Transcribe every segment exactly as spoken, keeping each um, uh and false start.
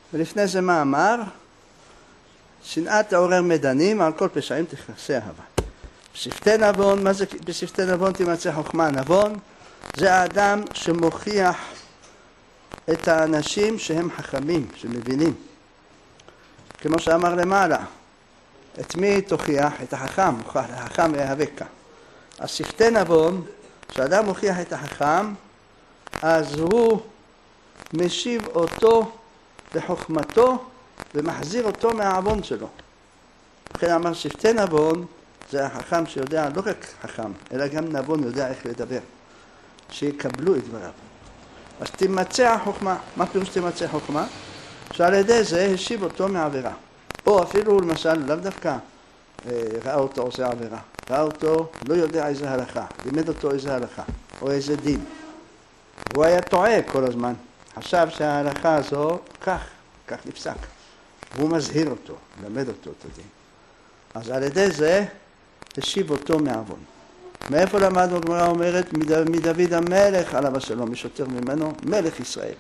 ולפני זה מה אמר? שנאה תעורר מדנים, על כל פשעים תכסה אהבה. בשפתי נבון, מה זה בשפתי נבון תימצא חוכמה? נבון זה האדם שמוכיח את האנשים שהם חכמים, שמבינים. כמו שאמר למעלה, את מי תוכיח? את החכם, מוכיח את החכם ויהבקה. אז שפתי נבון, כשאדם מוכיח את החכם, אז הוא משיב אותו לחוכמתו ומחזיר אותו מהעוון שלו. לכן אמר שפתי נבון זה החכם שיודע לא רק חכם, אלא גם נבון יודע איך לדבר, שיקבלו את דבריו. אז תימצא החוכמה. מה פירוש תימצא חוכמה? שעל ידי זה השיב אותו מעבירה. או אפילו למשל לאו דווקא ראה אותו עושה עבירה, ראה אותו לא יודע איזה הלכה, לימד אותו איזה הלכה או איזה דין. הוא היה טועה כל הזמן, חשב שההלכה הזו כך, כך נפסק. הוא מזהיר אותו, למד אותו את הדין. אז על ידי זה השיב אותו מעוון. מאיפה למדנו? הגמרא אומרת מדוד המלך עליו השלום, יש יותר ממנו, מלך ישראל.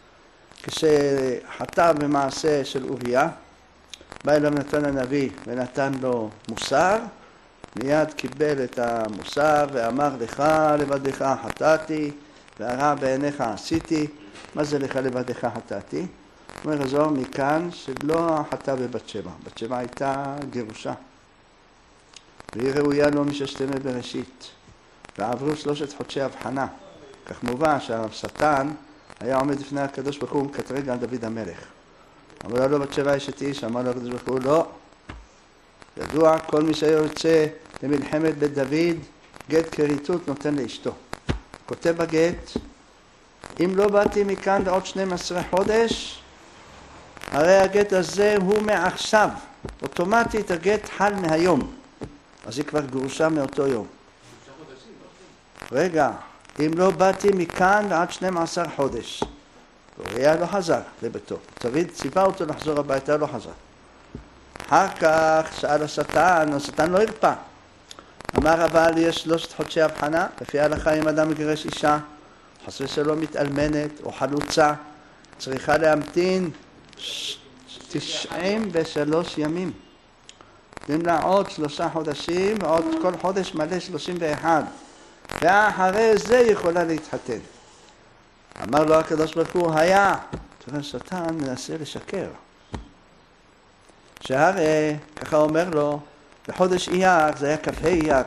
כשחטא במעשה של אוריה, בא אליו נתן הנביא ונתן לו מוסר, מיד קיבל את המוסר ואמר לך לבדך חטאתי והרע בעיניך עשיתי. מה זה לך לבדך חטאתי? אומר הזוהר מכאן שלא חטא בבת שבע. בת שבע הייתה גירושה. והיא ראויה לו מששת ימי בראשית. ועברו שלושת חודשי הבחנה. כך מובן שהשטן היה עומד לפני הקדוש ברוך הוא ומקטרג על דוד המלך. אמר לו בת שבע אשת איש, אמר לו הקדוש ברוך הוא לא. ידוע, כל מי שיוצא למלחמת בית דוד, גט כריתות נותן לאשתו. כותב בגט, אם לא באתי מכאן לעוד שנים עשרה חודש, הרי הגט הזה הוא מעכשיו. אוטומטית הגט חל מהיום. אז היא כבר גרושה מאותו יום. רגע, אם לא באתי מכאן ועד שנים עשר חודש. אוריה לא חזר לביתו. דוד ציווה אותו לחזור הביתה, לא חזר. אחר כך שאל השטן, השטן לא הרפא. אמר אבל יש שלושת חודשי הבחנה, לפי ההלכה אם אדם מגרש אישה, חס ושלום מתאלמנת או חלוצה, צריכה להמתין תשעים ושלוש ימים. נותנים לה עוד שלושה חודשים, ועוד כל חודש מלא שלושים ואחד. ואחרי זה יכולה להתחתן. אמר לו הקדוש ברוך הוא, היה. תראה, השטן מנסה לשקר. שהרי, ככה אומר לו, בחודש אייר, זה היה כ"ה אייר,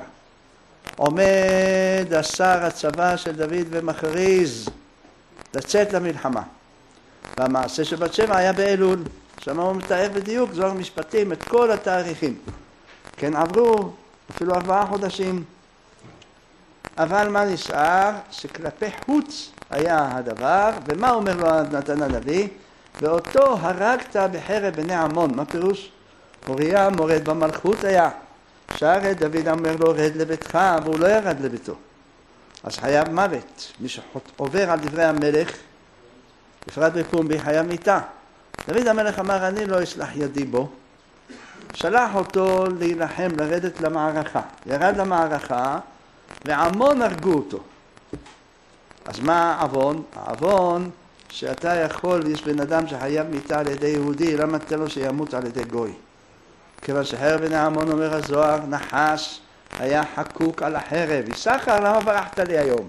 עומד השר הצבא של דוד ומכריז לצאת למלחמה. והמעשה של בת שבע היה באלול. שם הוא מתאר בדיוק, זוהר משפטים, את כל התאריכים. כן, עברו אפילו ארבעה חודשים. אבל מה נשאר? שכלפי חוץ היה הדבר, ומה אומר לו נתן הנביא? ואותו הרגת בחרב בני עמון. מה פירוש? אוריה מורד במלכות היה. שהרי דוד אומר לו רד לביתך, והוא לא ירד לביתו. אז חייב מוות. מי שעובר על דברי המלך, בפרט בפומבי, חייב מיתה. דוד המלך אמר אני לא אסלח ידי בו. שלח אותו להילחם, לרדת למערכה. ירד למערכה, ועמון הרגו אותו. אז מה העוון? העוון שאתה יכול, יש בן אדם שחייב מיתה על ידי יהודי, למה תן לו שימות על ידי גוי? כיוון שחרב בני עמון אומר הזוהר, נחש היה חקוק על החרב. יששכר, למה ברחת לי היום?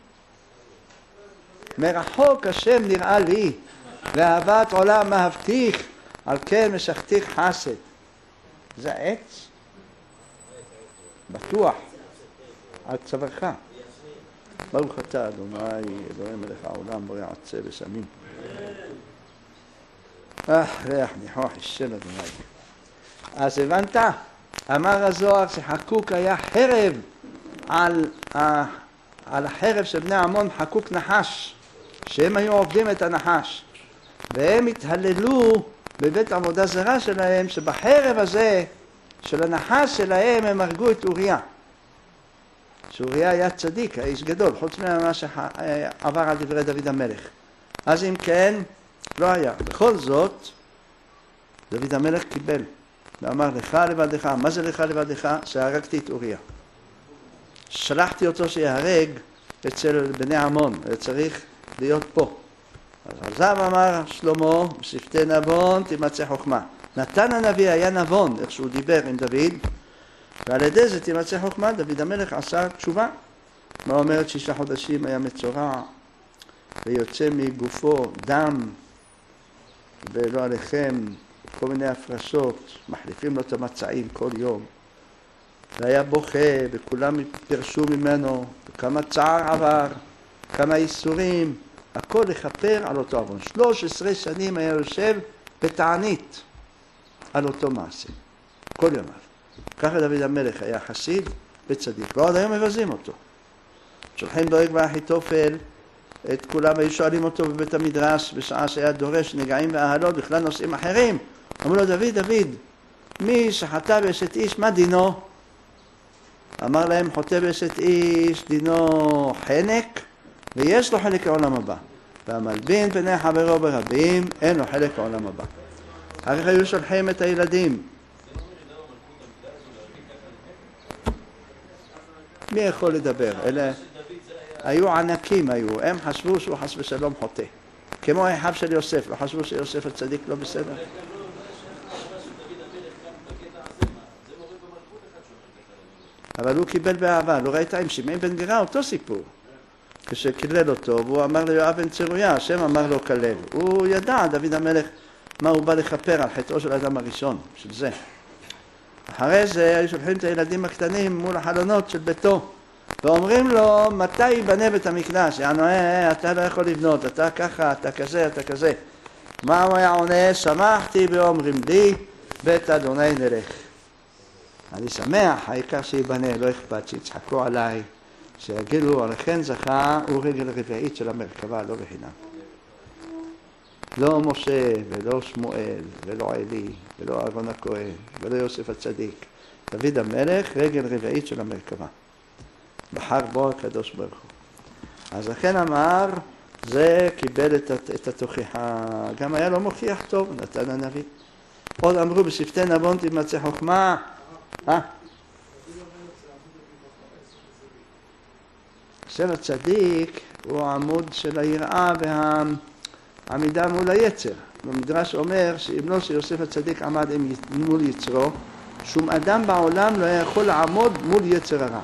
מרחוק השם נראה לי, ואהבת עולם מהבטיח, על כן משכתיך חסד. זה עץ? בטוח. על צווארך. ברוך אתה אדוני אלוהים מלך העולם בורא עצי ושמים. אה, ריח ניחוח השם אדוני. אז הבנת? אמר הזוהר שחקוק היה חרב על, על החרב של בני עמון, חקוק נחש, שהם היו עובדים את הנחש, והם התהללו בבית עבודה זרה שלהם שבחרב הזה של הנחש שלהם הם הרגו את אוריה. שאוריה היה צדיק, האיש גדול, חוץ ממה שעבר על דברי דוד המלך. אז אם כן, לא היה. בכל זאת, דוד המלך קיבל, ואמר לך לבדך, מה זה לך לבדך? שהרגתי את אוריה. שלחתי אותו שיהרג אצל בני עמון, צריך להיות פה. אז עזב אמר שלמה, בשפתי נבון תימצא חוכמה. נתן הנביא היה נבון, איך שהוא דיבר עם דוד, ועל ידי זה תימצא חוכמה. דוד המלך עשה תשובה. מה אומרת שישה חודשים היה מצורע, ויוצא מגופו דם, ולא עליכם כל מיני הפרשות, מחליפים לו את המצעים כל יום. והיה בוכה, וכולם פרשו ממנו, וכמה צער עבר, כמה איסורים, הכל לכפר על אותו עוון. שלוש עשרה שנים היה יושב בתענית על אותו מעשה, כל ימיו. ככה דוד המלך היה חסיד וצדיק, ועוד היום מבזים אותו. שולחים דואג ואחיתופל, את כולם היו שואלים אותו בבית המדרש, בשעה שהיה דורש נגעים ואהלות, בכלל נושאים אחרים. אמרו לו, דוד, דוד, מי שחטא באשת איש, מה דינו? אמר להם, חוטא באשת איש, דינו חנק, ויש לו חלק לעולם הבא. והמלבין פני חברו ברבים, אין לו חלק לעולם הבא. אחר כך היו שולחים את הילדים. מי יכול לדבר? אלה היו ענקים, היו. הם חשבו שהוא חס ושלום חוטא. כמו אחיו של יוסף, לא חשבו שיוסף הצדיק לא בסדר. אבל הוא קיבל באהבה, לא ראית עם שמעון בן גרא, אותו סיפור. כשקילל אותו, והוא אמר ליואב בן צרויה, השם אמר לו כלל. הוא ידע, דוד המלך, מה הוא בא לכפר על חטאו של האדם הראשון, של זה. אחרי זה היו שולחים את הילדים הקטנים מול החלונות של ביתו, ואומרים לו, מתי ייבנה בית המקדש? יענו, אה, אתה לא יכול לבנות, אתה ככה, אתה כזה, אתה כזה. מה הוא היה עונה? שמחתי באומרים לי, בית אדוני נלך. אני שמח, העיקר שיבנה, לא אכפת, שיצחקו עליי, שיגילו, לכן זכה, הוא רגל רביעית של המרכבה, לא בחינם. לא משה ולא שמואל ולא עלי ולא אהרון הכהן ולא יוסף הצדיק. דוד המלך רגל רביעית של המרכבה. בחר בו הקדוש ברוך הוא. אז לכן אמר, זה קיבל את, את התוכחה. גם היה לו מוכיח טוב, נתן הנביא. עוד אמרו בשפתי נבון תימצא חוכמה. אה? של הצדיק הוא העמוד של היראה והעמידה מול היצר. במדרש אומר שאם לא שיוסף הצדיק עמד מול יצרו, שום אדם בעולם לא יכול לעמוד מול יצר הרע.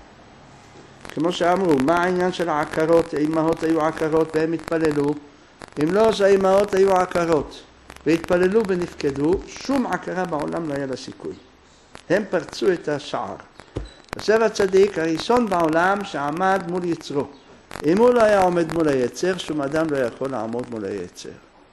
כמו שאמרו, מה העניין של העקרות? האימהות היו עקרות והם התפללו. אם לא, שהאימהות היו עקרות והתפללו ונפקדו, שום עקרה בעולם לא היה לה סיכוי. הם פרצו את השער. יוסף הצדיק הראשון בעולם שעמד מול יצרו. אם הוא לא היה עומד מול היצר, שום אדם לא יכול לעמוד מול היצר.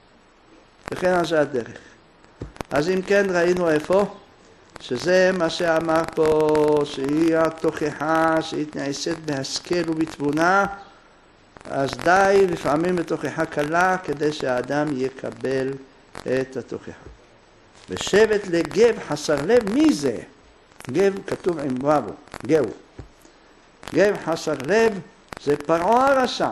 וכן על זה הדרך. אז אם כן ראינו איפה? שזה מה שאמר פה, שהיא התוכחה, שהיא נעשית בהשכל ובתבונה, אז די לפעמים בתוכחה קלה כדי שהאדם יקבל את התוכחה. ושבט לגב חסר לב, מי זה? גב כתוב עם וו, גאו. גב חסר לב זה פרעה הרשע.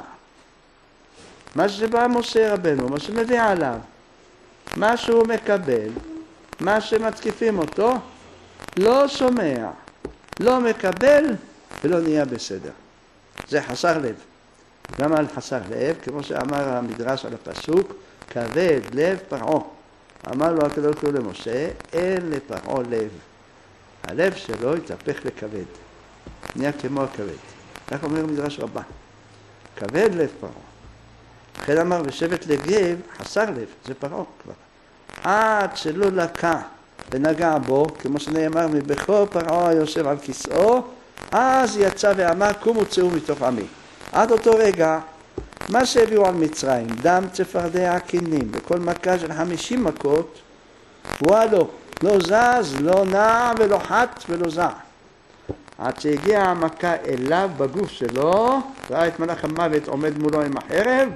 מה שבא משה רבנו, מה שמביא עליו, מה שהוא מקבל, מה שמתקיפים אותו, לא שומע, לא מקבל ולא נהיה בסדר. זה חסר לב. גם על חסר לב, כמו שאמר המדרש על הפסוק, כבד לב פרעה. אמר לו הקדוש ברוך הוא למשה, אין לפרעה לב. הלב שלו יתהפך לכבד. נהיה כמו הכבד. כך אומר מדרש רבה. כבד לב פרעה. לכן אמר בשבט לגב, חסר לב, זה פרעה כבר. עד שלא לקה ונגע בו, כמו שנאמר, מבכור פרעה יושב על כיסאו, אז יצא ואמר, קומו צאו מתוך עמי. עד אותו רגע, מה שהביאו על מצרים, דם צפרדע קינים, וכל מכה של חמישים מכות, וואלו, לא זז, לא נע ולא חת ולא זע. עד שהגיעה המכה אליו בגוף שלו, ראה את מלאך המוות עומד מולו עם החרב,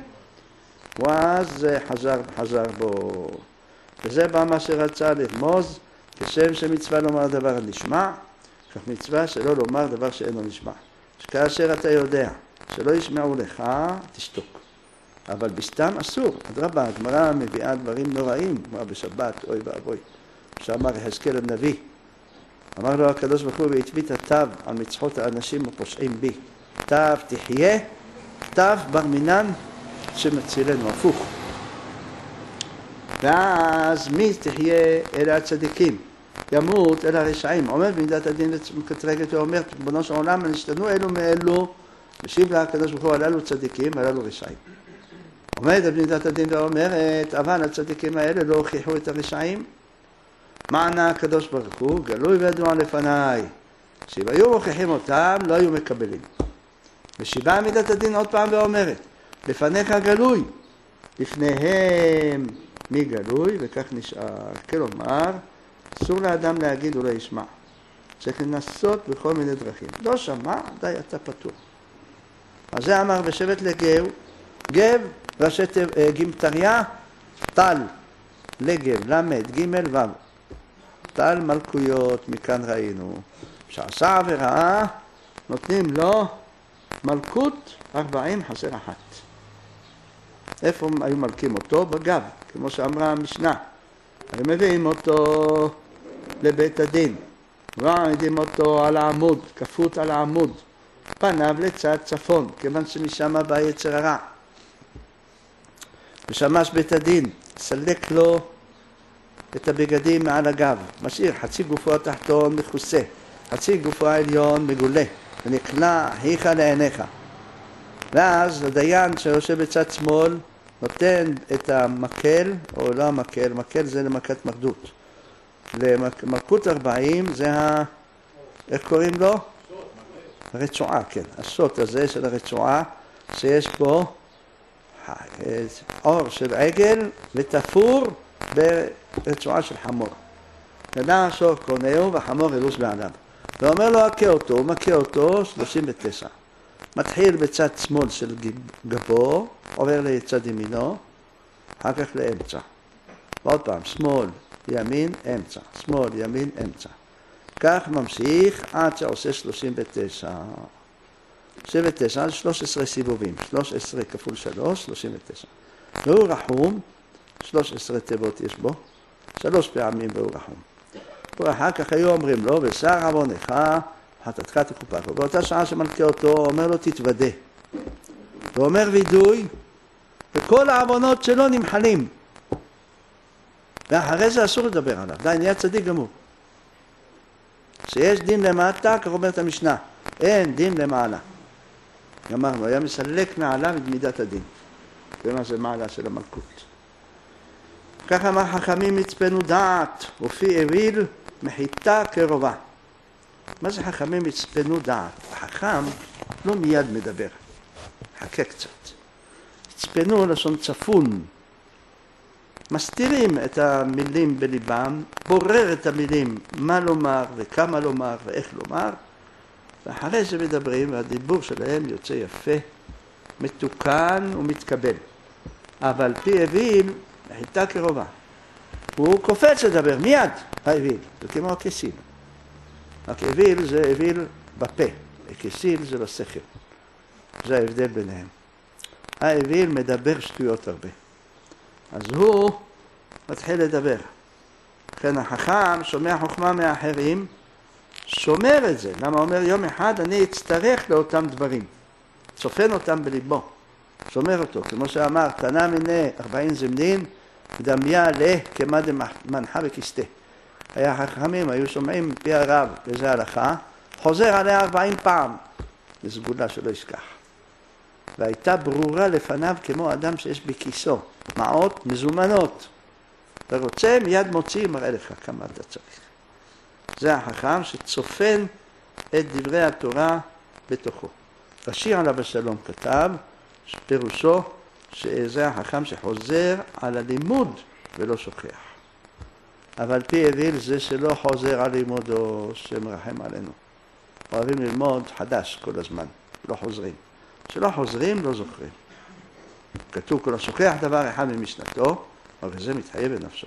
ואז חזר, חזר בו. וזה בא מה שרצה לרמוז, כשם שמצווה לומר דבר נשמע, כך מצווה שלא לומר דבר שאינו נשמע. שכאשר אתה יודע שלא ישמעו לך, תשתוק. אבל בסתם אסור. אדרבה, הגמרא מביאה דברים נוראים, כמו בשבת, אוי ואבוי. שאמר יחזקאל הנביא, אמר לו הקדוש ברוך הוא, והטבית תו על מצחות האנשים הפושעים בי. תו תחיה, תו בר מינן שמצילנו, הפוך. ואז מי תחיה אלה הצדיקים? ימות אלה הרשעים. עומד במידת הדין וקטרגת ואומר, בנו של עולם, נשתנו אלו מאלו, משיב לה הקדוש ברוך הוא, הללו צדיקים והללו רשעים. עומד במידת הדין ואומרת, אבל הצדיקים האלה לא הוכיחו את הרשעים. מה ענה הקדוש ברוך הוא? גלוי וידוע לפניי. שאם היו מוכיחים אותם, לא היו מקבלים. ושיבה מידת הדין עוד פעם ואומרת, לפניך גלוי, לפניהם מי גלוי, וכך נשאר. כלומר, אסור לאדם להגיד ולא ישמע. צריך לנסות בכל מיני דרכים. לא שמע, די, אתה פתור. אז זה אמר בשבט לגב, גב, ראשי גימטריה, טל, לגב, למד, ג' ו'. טל מלכויות, מכאן ראינו. שעשה עבירה, נותנים לו מלכות ארבעים חסר אחת. איפה היו מלכים אותו? בגב, כמו שאמרה המשנה. הם מביאים אותו לבית הדין, ועמידים אותו על העמוד, כפות על העמוד, פניו לצד צפון, כיוון שמשם בא יצר הרע. ושמש בית הדין, סלק לו את הבגדים מעל הגב, משאיר חצי גופו התחתון מכוסה, חצי גופו העליון מגולה, ונקלע היכה לעיניך. ואז הדיין שיושב בצד שמאל נותן את המקל, או לא המקל, מקל זה למכת מרדות. למלכות ארבעים זה ה... איך קוראים לו? הרצועה, כן. השוט הזה של הרצועה, שיש פה אור של עגל ותפור ברצועה של חמור. נדע שור קונהו וחמור אלוס בעליו. ואומר לו, הכה אותו, הוא מכה אותו, שלושים ותשע. מתחיל בצד שמאל של גבו, עובר לצד ימינו, אחר כך לאמצע. ועוד פעם, שמאל, ימין, אמצע. שמאל, ימין, אמצע. כך ממשיך עד שעושה שלושים ותשע. שלושים ותשע, שלוש עשרה סיבובים. שלוש עשרה כפול שלוש, שלושים ותשע. והוא רחום, שלוש עשרה תיבות יש בו, שלוש פעמים והוא רחום. ואחר כך היו אומרים לו, ושר עוונך, חטאתך תכופר. ובאותה שעה שמלכה אותו, אומר לו, תתוודה. ואומר וידוי, וכל העוונות שלו נמחלים. ואחרי זה אסור לדבר עליו. די, נהיה צדיק גמור. שיש דין למטה, כך אומרת המשנה, אין דין למעלה. אמרנו, היה מסלק מעלה ממידת הדין. ומה זה מעלה של המלכות. כך אמר חכמים מצפנו דעת, ופי אוויל מחיתה קרובה. מה זה חכמים מצפנו דעת? החכם לא מיד מדבר, חכה קצת. צפנו לשון צפון, מסתירים את המילים בליבם, בורר את המילים מה לומר וכמה לומר ואיך לומר, ואחרי זה מדברים והדיבור שלהם יוצא יפה, מתוקן ומתקבל. אבל פי אוויל מחיתה קרובה. הוא קופץ לדבר מיד, האוויל, זה כמו הכסיל. רק אוויל זה אוויל בפה, הכסיל זה בשכל. זה ההבדל ביניהם. האוויל מדבר שטויות הרבה. אז הוא מתחיל לדבר. לכן החכם שומע חוכמה מאחרים, שומר את זה. למה אומר יום אחד אני אצטרך לאותם דברים. צופן אותם בליבו. שומר אותו. כמו שאמר, תנה מיני ארבעים זמנין, דמיה לה כמה דמנחה וכסתה. היה חכמים, היו שומעים פי הרב באיזה הלכה, חוזר עליה ארבעים פעם. זו סגולה שלא ישכח. והייתה ברורה לפניו כמו אדם שיש בכיסו, מעות מזומנות. אתה רוצה, מיד מוציא, מראה לך כמה אתה צריך. זה החכם שצופן את דברי התורה בתוכו. רש"י עליו השלום כתב, פירושו שזה החכם שחוזר על הלימוד ולא שוכח. אבל פי אוויל זה שלא חוזר על לימודו שמרחם עלינו. אוהבים ללמוד חדש כל הזמן, לא חוזרים. שלא חוזרים, לא זוכרים. כתוב כל השוכח דבר אחד ממשנתו, אבל זה מתחייב בנפשו.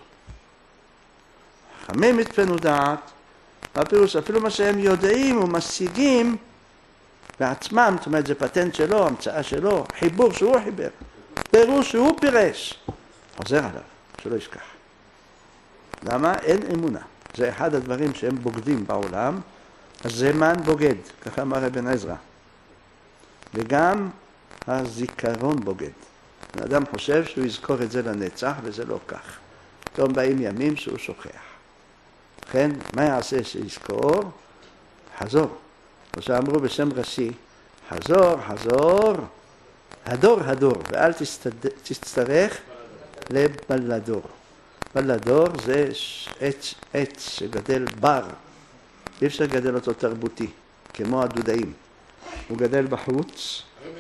חכמים מצפנו דעת, והפירוש אפילו מה שהם יודעים ומשיגים בעצמם, זאת אומרת זה פטנט שלו, המצאה שלו, חיבור שהוא חיבר, פירוש שהוא פירש, חוזר עליו, שלא ישכח. למה? אין אמונה. זה אחד הדברים שהם בוגדים בעולם, הזמן בוגד, ככה אמר אבן עזרא. וגם הזיכרון בוגד. האדם חושב שהוא יזכור את זה לנצח, וזה לא כך. פתאום באים ימים שהוא שוכח. לכן, מה יעשה שיזכור? חזור. כמו שאמרו בשם רש"י, חזור, חזור, הדור, הדור, ואל תסתד... תצטרך לבלדור. בלדור זה עץ, עץ שגדל בר, אי אפשר לגדל אותו תרבותי, כמו הדודאים. הוא גדל בחוץ,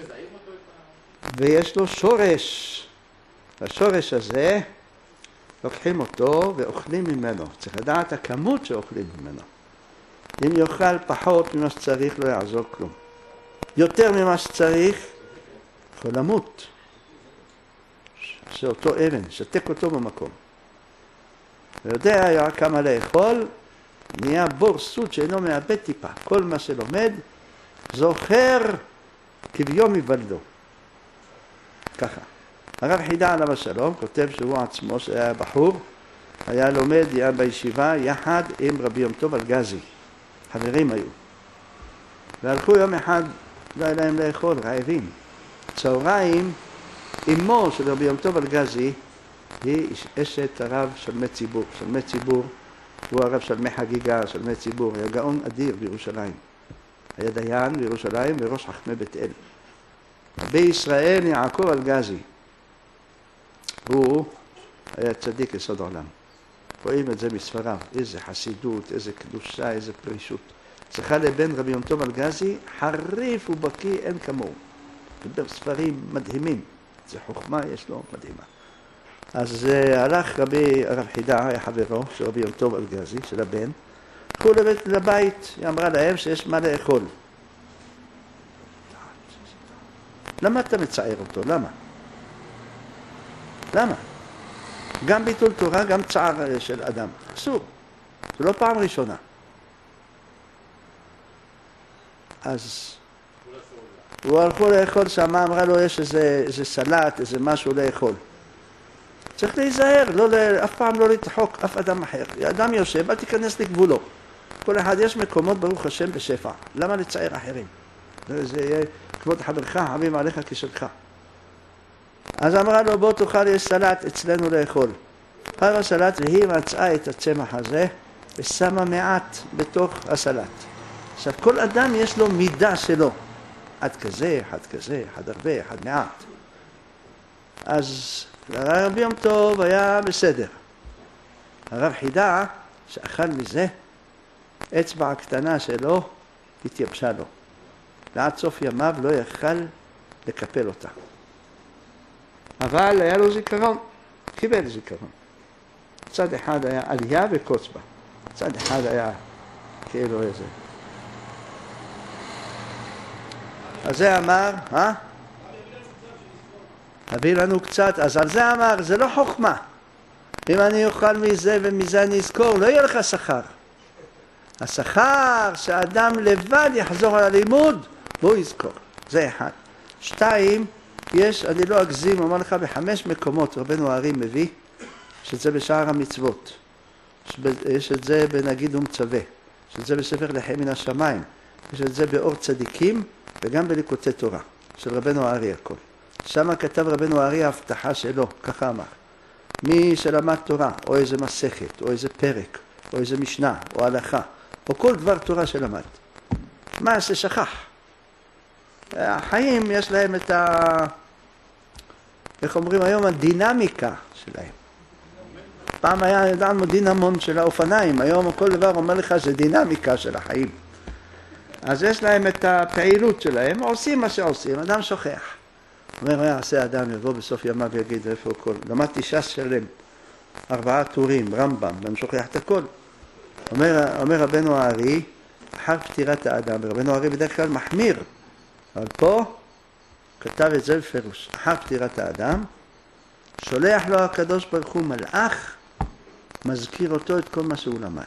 ויש לו שורש. השורש הזה, לוקחים אותו ואוכלים ממנו. צריך לדעת הכמות שאוכלים ממנו. אם יאכל פחות ממה שצריך, לא יעזור כלום. יותר ממה שצריך, יכול למות. שאותו אבן, שתק אותו במקום. ויודע היה כמה לאכול, נהיה בור סוד שאינו מאבד טיפה. כל מה שלומד, זוכר כביום יוולדו. ככה. הרב חידה עליו השלום כותב שהוא עצמו שהיה בחור, היה לומד, היה בישיבה יחד עם רבי יום טוב אלגזי. חברים היו. והלכו יום אחד, לא היה להם לאכול, רעבים. צהריים, אמו של רבי יום טוב אלגזי, היא אשת הרב שלמי ציבור. שלמי ציבור הוא הרב שלמי חגיגה, שלמי ציבור. היה גאון אדיר בירושלים. היה דיין בירושלים וראש חכמי בית אל. בישראל יעקב אלגזי. הוא היה צדיק יסוד עולם. רואים את זה מספריו, איזה חסידות, איזה קדושה, איזה פרישות. צריכה לבן רבי יום טוב אלגזי, חריף ובקי אין כמוהו. דבר ספרים מדהימים, זה חוכמה יש לו מדהימה. אז uh, הלך רבי הרב חידה, היה חברו של רבי יום טוב אלגזי, של הבן, הלכו לבית, לבית, היא אמרה להם שיש מה לאכול. למה אתה מצער אותו? למה? למה? גם ביטול תורה, גם צער של אדם. אסור. זה לא פעם ראשונה. אז הוא הלכו לאכול שם, אמרה לו יש איזה, איזה סלט, איזה משהו לאכול. צריך להיזהר, לא, אף פעם לא להתחוק אף אדם אחר. אדם יושב, אל תיכנס לגבולו. כל אחד יש מקומות ברוך השם בשפע. למה לצער אחרים? זה יהיה כבוד חברך, חביב עליך כשלך. אז אמרה לו בוא תאכל יש סלט אצלנו לאכול. אחר הסלט והיא מצאה את הצמח הזה ושמה מעט בתוך הסלט. עכשיו כל אדם יש לו מידה שלו. עד כזה, אחד כזה, אחד הרבה, אחד מעט. אז הרב יום טוב היה בסדר. הרב חידה שאכל מזה, אצבע הקטנה שלו התייבשה לו. ועד סוף ימיו לא יכל לקפל אותה. אבל היה לו זיכרון, קיבל זיכרון. צד אחד היה עלייה וקוץ בה. צד אחד היה כאילו איזה. אז זה אמר, אה? הביא לנו קצת, אז על זה אמר, זה לא חוכמה. אם אני אוכל מזה ומזה אני אזכור, לא יהיה לך שכר. השכר שאדם לבד יחזור על הלימוד, והוא יזכור. זה אחד. שתיים, יש, אני לא אגזים, אומר לך, בחמש מקומות רבנו הארי מביא, שזה בשער המצוות. יש את זה בנגיד ומצווה. יש את זה בספר לחם מן השמיים. יש את זה באור צדיקים וגם בליקוטי תורה. של רבנו הארי הכל. שם כתב רבנו הארי ההבטחה שלו, ככה אמר. מי שלמד תורה, או איזה מסכת, או איזה פרק, או איזה משנה, או הלכה, או כל דבר תורה שלמד. מה ששכח? החיים יש להם את ה... איך אומרים היום? הדינמיקה שלהם. פעם היה ידענו דינמון של האופניים, היום כל דבר אומר לך זה דינמיקה של החיים. אז יש להם את הפעילות שלהם, עושים מה שעושים, אדם שוכח. אומר, מה יעשה אדם, יבוא בסוף ימיו ויגיד איפה הכל. למדתי ש"ס שלם, ארבעה טורים, רמב"ם, ואני שוכח את הכל. אומר, אומר רבנו הארי, אחר פטירת האדם, רבנו הארי בדרך כלל מחמיר, אבל פה כתב את זה בפירוש, אחר פטירת האדם, שולח לו הקדוש ברוך הוא מלאך, מזכיר אותו את כל מה שהוא למד.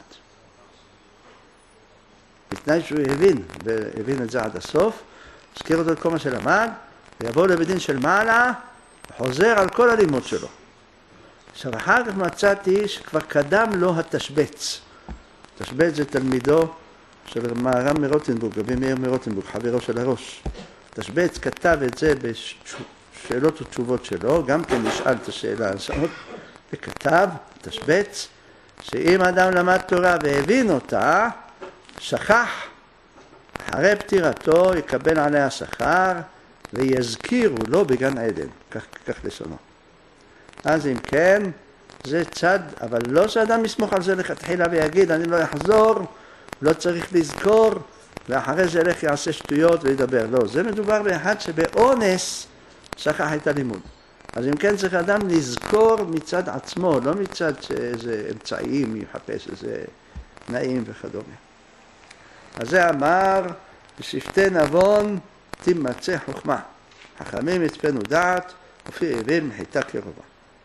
בתנאי שהוא הבין, והבין את זה עד הסוף, מזכיר אותו את כל מה שלמד, ויבוא לבדין של מעלה, וחוזר על כל הלימוד שלו. עכשיו, אחר כך מצאתי שכבר קדם לו התשבץ. תשבץ זה תלמידו של מהר"ם מרוטנבורג, רבי מאיר מרוטנבורג, חברו של הראש. תשבץ כתב את זה בשאלות ותשובות שלו, גם כן נשאל את השאלה הזאת, וכתב, תשבץ, שאם אדם למד תורה והבין אותה, שכח, אחרי פטירתו יקבל עליה שכר, ויזכירו לו בגן עדן, כך, כך לשונו. אז אם כן, זה צד, אבל לא שאדם יסמוך על זה לכתחילה ויגיד, אני לא אחזור, לא צריך לזכור, ואחרי זה ילך יעשה שטויות וידבר. לא, זה מדובר באחד שבאונס שכח את הלימוד. אז אם כן צריך אדם לזכור מצד עצמו, לא מצד שאיזה אמצעים יחפש איזה נעים וכדומה. אז זה אמר, בשפתי נבון תימצא חוכמה. חכמים יצפנו דעת, ופי אוויל מחיתה קרובה.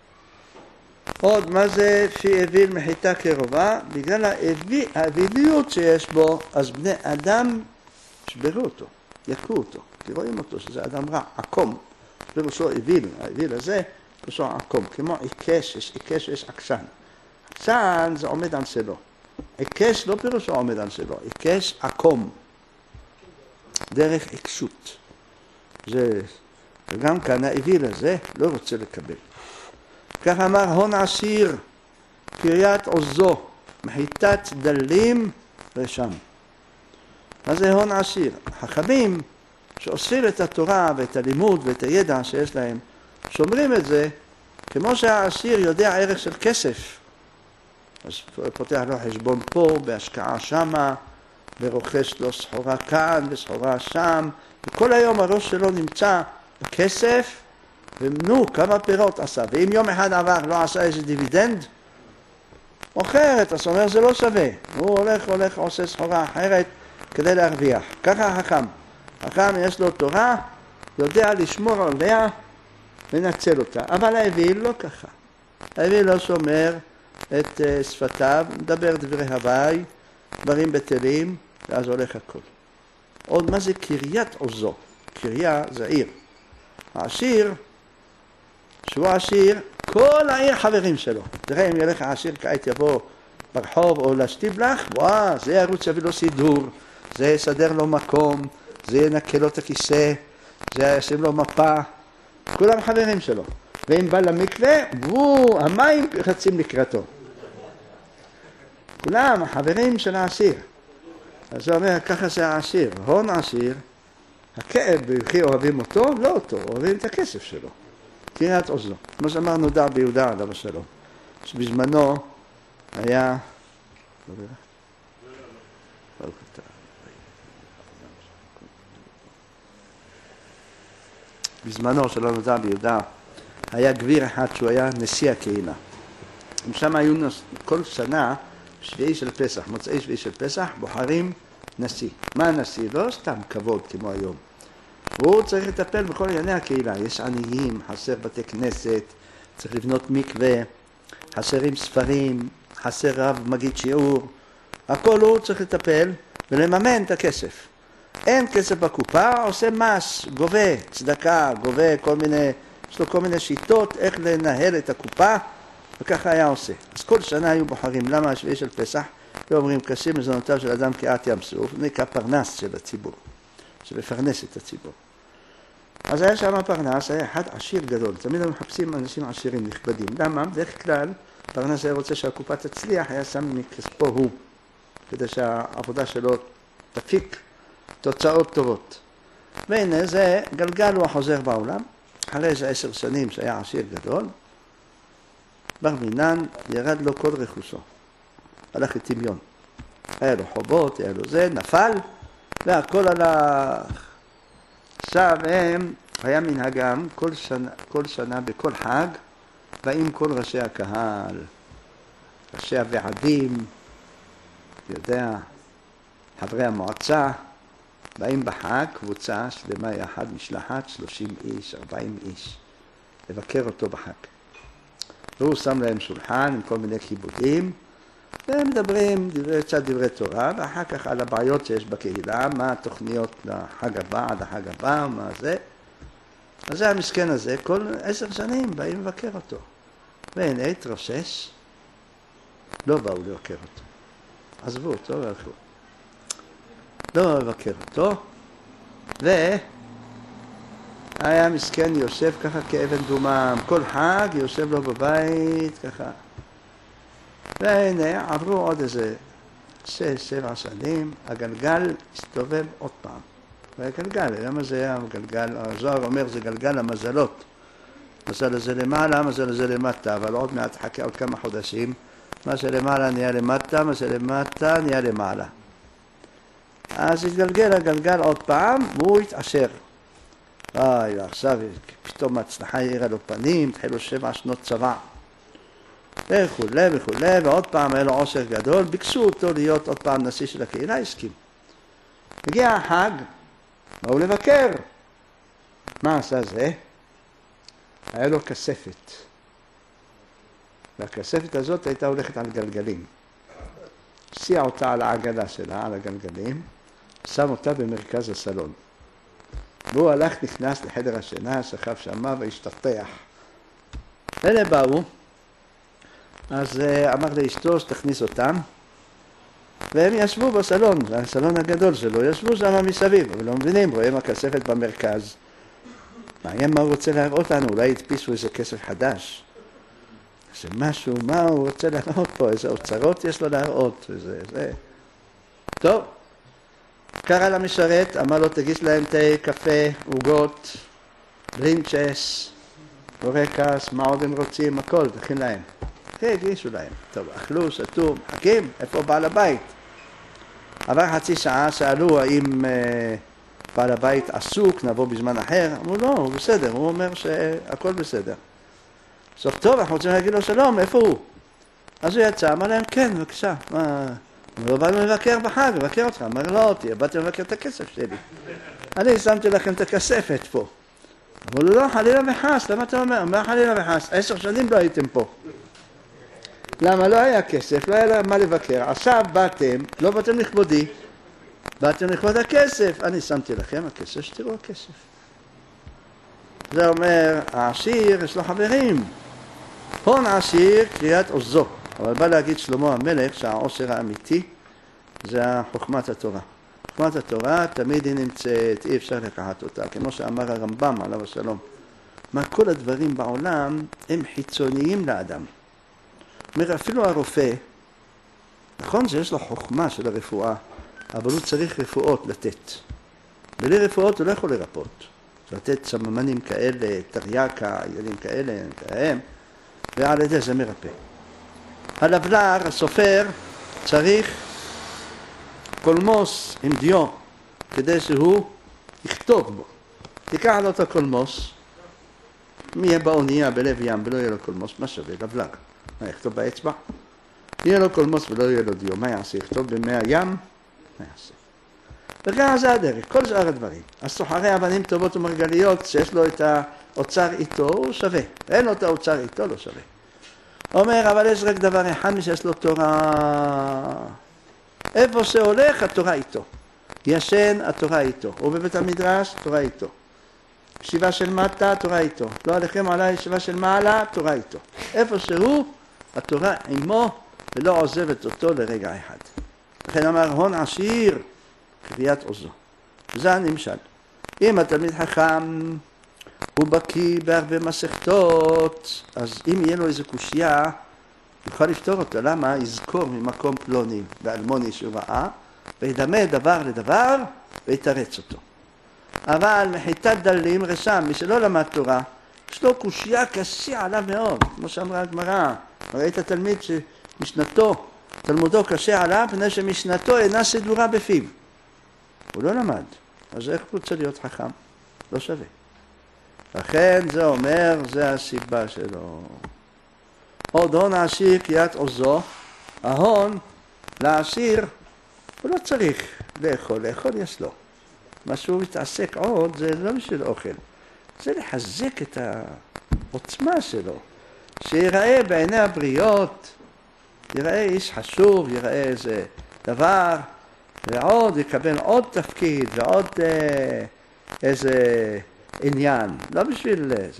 עוד, מה זה פי אוויל מחיתה קרובה? בגלל האוויליות שיש בו, אז בני אדם שברו אותו, יקו אותו, כי רואים אותו שזה אדם רע, עקום. פירושו אוויל, האוויל הזה פירושו עקום, כמו עיקש, יש עיקש ויש עקשן. עקשן זה עומד על שלו. עיקש לא פירושו עומד על שלו, עיקש עקום. דרך עיקשות. זה, וגם כאן האוויל הזה לא רוצה לקבל. כך אמר הון עשיר, קריית עוזו, מחיתת דלים רשם. מה זה הון עשיר? חכמים שאוספים את התורה ואת הלימוד ואת הידע שיש להם, שומרים את זה כמו שהעשיר יודע ערך של כסף. אז פותח לו חשבון פה, בהשקעה שמה, ורוכש לו סחורה כאן וסחורה שם, וכל היום הראש שלו נמצא בכסף, ונו, כמה פירות עשה, ואם יום אחד עבר לא עשה איזה דיבידנד, מוכרת, אז אומר זה לא שווה, הוא הולך, הולך, עושה סחורה אחרת כדי להרוויח. ככה החכם. החכם יש לו תורה, יודע לשמור עליה, לנצל אותה. אבל האוויל לא ככה. האוויל לא שומר את uh, שפתיו, מדבר דברי הוואי, דברים בטלים, ואז הולך הכל. עוד מה זה קריית עוזו? קריה זה עיר. העשיר, שהוא עשיר, כל העיר חברים שלו. תראה אם ילך העשיר כעת יבוא ברחוב או לשטיבלח, וואה, זה ירוץ יביא לו סידור, זה יסדר לו מקום, זה ינקה לו את הכיסא, זה ישים לו מפה, כולם חברים שלו. ואם בא למקווה, וואו, המים רצים לקראתו. כולם החברים של העשיר. אז הוא אומר, ככה זה העשיר, הון עשיר, הכאב בכי אוהבים אותו, לא אותו, אוהבים את הכסף שלו. קריית עוזו. כמו שאמר נודע ביהודה עליו השלום. שבזמנו היה... בזמנו שלא נודע ביהודה היה גביר אחד שהוא היה נשיא הקהילה. שם היו נוס... כל שנה שביעי של פסח, מוצאי שביעי של פסח, בוחרים נשיא. מה הנשיא? לא סתם כבוד כמו היום. הוא צריך לטפל בכל ענייני הקהילה. יש עניים, חסר בתי כנסת, צריך לבנות מקווה, חסרים ספרים, חסר רב מגיד שיעור. הכל הוא צריך לטפל ולממן את הכסף. אין כסף בקופה, עושה מס, גובה, צדקה, גובה כל מיני, יש לו כל מיני שיטות איך לנהל את הקופה, וככה היה עושה. אז כל שנה היו בוחרים, למה השביעי של פסח? ואומרים, קשים מזונותיו של אדם כעת ים סוף, נקרא פרנס של הציבור, שמפרנס את הציבור. אז היה שם פרנס, היה אחד עשיר גדול, תמיד הם מחפשים אנשים עשירים נכבדים. למה? בדרך כלל, פרנס היה רוצה שהקופה תצליח, היה שם מכספו הוא, כדי שהעבודה שלו תפיק תוצאות טובות. והנה זה גלגל הוא החוזר בעולם, אחרי איזה עשר שנים שהיה עשיר גדול, בר מינן ירד לו כל רכושו, הלך לטמיון. היה לו חובות, היה לו זה, נפל, והכל הלך. עכשיו הם, היה מנהגם כל שנה, כל שנה בכל חג, באים כל ראשי הקהל, ראשי הוועדים, יודע, חברי המועצה, באים בחג, קבוצה שלמה יחד, משלחת, שלושים איש, ארבעים איש, לבקר אותו בחג. והוא שם להם שולחן עם כל מיני כיבודים, והם מדברים דברי, קצת דברי תורה, ואחר כך על הבעיות שיש בקהילה, מה התוכניות לחג הבא, עד החג הבא, מה זה. אז זה המסכן הזה, כל עשר שנים באים לבקר אותו. והנה התרושש, לא באו לבקר אותו. עזבו אותו והלכו. לא לבקר אותו, היה מסכן יושב ככה כאבן דומם, כל חג יושב לו בבית ככה. והנה עברו עוד איזה שש, שבע שנים, הגלגל הסתובב עוד פעם. והגלגל, למה זה היה הגלגל? הזוהר אומר זה גלגל המזלות. מזל הזה למעלה, מזל הזה למטה, אבל עוד מעט חכה עוד כמה חודשים. מה שלמעלה נהיה למטה, מה שלמטה נהיה למעלה. אז התגלגל הגלגל עוד פעם, והוא התעשר. אוי, ועכשיו פתאום הצלחה העירה לו פנים, התחילו שבע שנות צבא. וכולי וכולי, ועוד פעם היה לו עושר גדול, ביקשו אותו להיות עוד פעם נשיא של הקהילה, הסכים. הגיע החג, באו לבקר. מה עשה זה? היה לו כספת. והכספת הזאת הייתה הולכת על גלגלים. הסיע אותה על העגלה שלה, על הגלגלים, שם אותה במרכז הסלון. והוא הלך, נכנס לחדר השינה, שכב שמה והשתטח. אלה באו, אז uh, אמר לאשתו שתכניס אותם, והם ישבו בסלון, הסלון הגדול שלו, ישבו שם מסביב, אבל לא מבינים, רואים הכספת במרכז. מעניין מה הוא רוצה להראות לנו, אולי הדפיסו איזה כסף חדש. זה משהו, מה הוא רוצה להראות פה, איזה אוצרות יש לו להראות, וזה, זה. טוב, קרא למשרת, אמר לו תגיש להם תה, קפה, עוגות, ברינצ'ס, בורקס, מה עוד הם רוצים, הכל, תכין להם. כן, הגישו להם. טוב, אכלו, שתו, מחכים, איפה בעל הבית? עבר חצי שעה, שאלו האם אה, בעל הבית עסוק, נבוא בזמן אחר. אמרו לא, הוא בסדר, הוא אומר שהכל בסדר. סוף טוב, אנחנו רוצים להגיד לו שלום, איפה הוא? אז הוא יצא, אמר להם, כן, בבקשה. מה... לא באנו לבקר בחג, לבקר אותך. אמר לא, תהיה, באתי לבקר את הכסף שלי. אני שמתי לכם את הכספת פה. אמרו לו, לא, חלילה וחס, למה אתה אומר? מה חלילה וחס? עשר שנים לא הייתם פה. למה? לא היה כסף, לא היה מה לבקר. עכשיו באתם, לא באתם לכבודי, באתם לכבוד הכסף. אני שמתי לכם הכסף, שתראו הכסף. זה אומר, העשיר יש לו חברים. הון עשיר, קריאת עוזו. אבל בא להגיד שלמה המלך שהעושר האמיתי זה חוכמת התורה. חוכמת התורה תמיד היא נמצאת, אי אפשר לקחת אותה, כמו שאמר הרמב"ם עליו השלום. מה כל הדברים בעולם הם חיצוניים לאדם. אומר, אפילו הרופא, נכון שיש לו חוכמה של הרפואה, אבל הוא צריך רפואות לתת. בלי רפואות הוא לא יכול לרפות. לתת סממנים כאלה, תרייקה, ילדים כאלה, כאלה, ועל ידי זה מרפא. הלבלר, הסופר, צריך קולמוס עם דיו, כדי שהוא יכתוב בו. תיקח לו את הקולמוס, מי יהיה באונייה בלב ים ולא יהיה לו קולמוס, מה שווה? לבלר. מה יכתוב באצבע? יהיה לו קולמוס ולא יהיה לו דיו, מה יעשה? יכתוב במי הים? מה יעשה? וככה זה הדרך, כל שאר הדברים. הסוחרי אבנים טובות ומרגליות, שיש לו את האוצר איתו, הוא שווה. אין לו את האוצר איתו, לא שווה. אומר, אבל יש רק דבר אחד מי שיש לו תורה. איפה שהולך, התורה איתו. ישן, התורה איתו. הוא בבית המדרש, תורה איתו. ישיבה של מטה, תורה איתו. לא עליכם עלי, ישיבה של מעלה, תורה איתו. איפה שהוא, התורה עמו, ולא עוזבת אותו לרגע אחד. לכן אמר, הון עשיר, קריאת עוזו. וזה הנמשל. אם התלמיד חכם, הוא בקיא בהרבה מסכתות, אז אם יהיה לו איזו קושייה, יוכל לפתור אותה. למה? יזכור ממקום פלוני באלמוני שהוא ראה, וידמה דבר לדבר, ויתרץ אותו. אבל מחיתת דלים רשם, מי שלא למד תורה, יש לו קושייה קשה עליו מאוד, כמו שאמרה הגמרא. ראית תלמיד שמשנתו, תלמודו קשה עליו, פני שמשנתו אינה סדורה בפיו. הוא לא למד, אז איך הוא רוצה להיות חכם? לא שווה. לכן זה אומר, זה הסיבה שלו. עוד הון העשיר קריאת עוזו, ההון לעשיר, הוא לא צריך לאכול, לאכול יש לו. מה שהוא מתעסק עוד זה לא בשביל אוכל, זה לחזק את העוצמה שלו, שיראה בעיני הבריות, יראה איש חשוב, יראה איזה דבר, ועוד יקבל עוד תפקיד ועוד אה, איזה עניין, לא בשביל זה.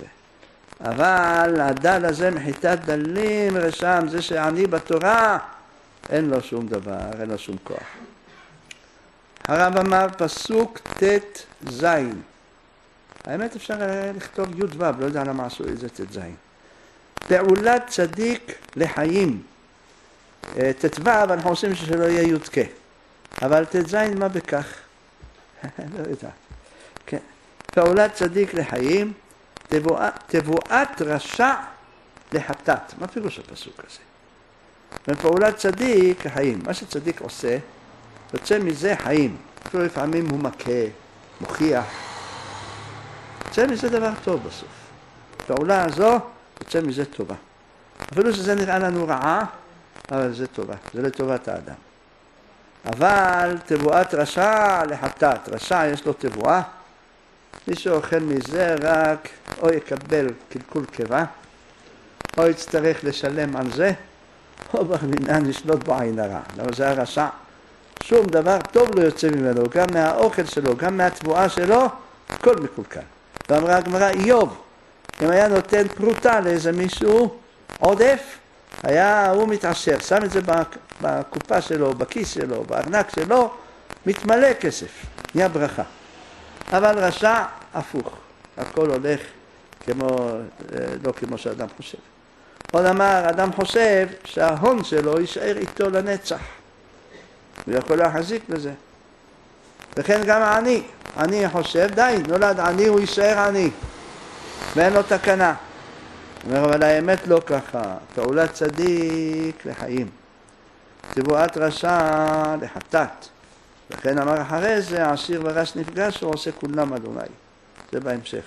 אבל הדל הזה מחיתת דלים רשם, זה שאני בתורה, אין לו שום דבר, אין לו שום כוח. הרב אמר פסוק ת' זין, האמת אפשר לכתוב י' ו', לא יודע למה עשו את זה ט"ז. פעולת צדיק לחיים. ט"ו אנחנו עושים שלא יהיה י' כ'. אבל ט"ז מה בכך? לא יודע. כן. פעולת צדיק לחיים, תבואת רשע לחטאת. מה פירוש הפסוק הזה? בפעולת צדיק חיים. מה שצדיק עושה, יוצא מזה חיים. אפילו לפעמים הוא מכה, מוכיח. יוצא מזה דבר טוב בסוף. פעולה הזו יוצא מזה טובה. אפילו שזה נראה לנו רעה, אבל זה טובה. זה לטובת האדם. אבל תבואת רשע לחטאת. רשע יש לו תבואה. מי שאוכל מזה רק או יקבל קלקול קיבה, או יצטרך לשלם על זה, או במינן לשלוט בו עין הרע. למה זה הרשע? שום דבר טוב לא יוצא ממנו, גם מהאוכל שלו, גם מהתבואה שלו, הכל מקולקל. ואמרה הגמרא, איוב, אם היה נותן פרוטה לאיזה מישהו עודף, היה הוא מתעשר, שם את זה בקופה שלו, בכיס שלו, בארנק שלו, מתמלא כסף, נהיה ברכה. אבל רשע הפוך, הכל הולך כמו, לא כמו שאדם חושב. עוד אמר, אדם חושב שההון שלו יישאר איתו לנצח. הוא יכול להחזיק בזה. וכן גם העני. עני חושב, די, נולד עני, הוא יישאר עני. ואין לו תקנה. אומר, אבל האמת לא ככה. פעולת צדיק לחיים. תבואת רשע לחטאת. וכן אמר אחרי זה, העשיר ורש נפגש, הוא עושה כולם אדוני. זה בהמשך.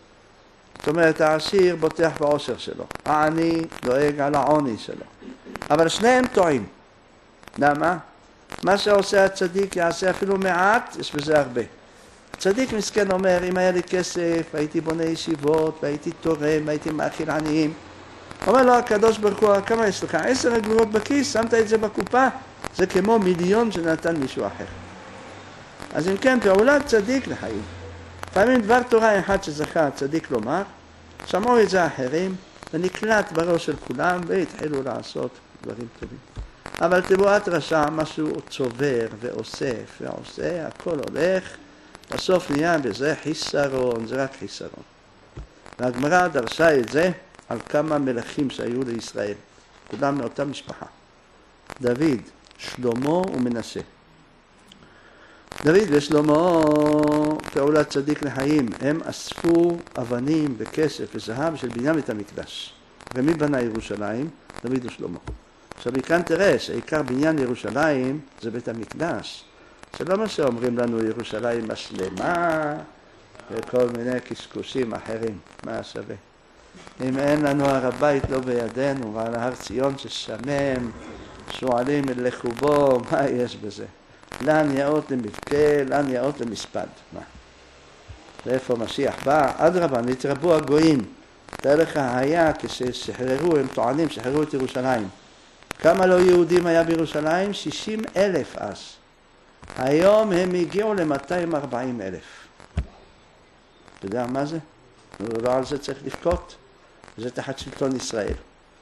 זאת אומרת, העשיר בוטח בעושר שלו. העני דואג על העוני שלו. אבל שניהם טועים. למה? מה שעושה הצדיק יעשה אפילו מעט, יש בזה הרבה. הצדיק מסכן אומר, אם היה לי כסף, הייתי בונה ישיבות, והייתי תורם, והייתי מאכיל עניים. אומר לו הקדוש ברוך הוא, כמה יש לך? עשר אגורות בכיס, שמת את זה בקופה, זה כמו מיליון שנתן מישהו אחר. אז אם כן, פעולת צדיק לחיים. לפעמים דבר תורה אחד שזכה הצדיק לומר, שמעו את זה אחרים, ונקלט בראש של כולם, והתחילו לעשות דברים טובים. אבל תבואת רשע, משהו צובר ואוסף ועושה, הכל הולך, בסוף נהיה בזה חיסרון, זה רק חיסרון. והגמרא דרשה את זה על כמה מלכים שהיו לישראל, כולם מאותה משפחה. דוד, שלמה ומנשה. דוד ושלמה, פעולת צדיק לחיים, הם אספו אבנים וכסף וזהב של בניין בית המקדש. ומי בנה ירושלים? דוד ושלמה. עכשיו מכאן תראה שעיקר בניין ירושלים זה בית המקדש. זה לא מה שאומרים לנו ירושלים השלמה וכל מיני קשקושים אחרים. מה שווה? אם אין לנו הר הבית לא בידינו ועל הר ציון ששמם, שועלים ילכו בו, מה יש בזה? לאן יאות למבכה, לאן יאות למספד. מה? ואיפה משיח בא? אדרבה, נתרבו הגויים. תאר לך היה כששחררו, הם טוענים, שחררו את ירושלים. כמה לא יהודים היה בירושלים? שישים אלף אז. היום הם הגיעו ל-מאתיים וארבעים אלף. אתה יודע מה זה? לא על זה צריך לבכות. זה תחת שלטון ישראל.